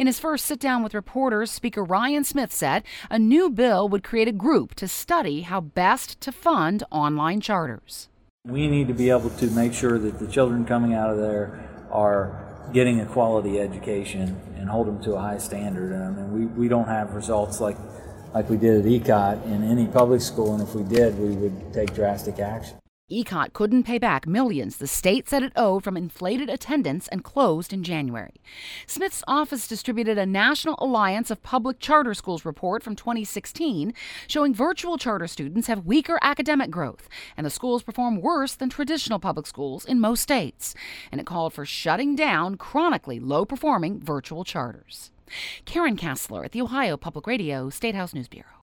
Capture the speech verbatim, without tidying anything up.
In his first sit-down with reporters, Speaker Ryan Smith said a new bill would create a group to study how best to fund online charters. We need to be able to make sure that the children coming out of there are getting a quality education and hold them to a high standard. And I mean, we, we don't have results like, like we did at E C O T in any public school, and if we did, we would take drastic action. E C O T couldn't pay back millions the state said it owed from inflated attendance and closed in January. Smith's office distributed a National Alliance of Public Charter Schools report from twenty sixteen showing virtual charter students have weaker academic growth and the schools perform worse than traditional public schools in most states. And it called for shutting down chronically low-performing virtual charters. Karen Kassler at the Ohio Public Radio State House News Bureau.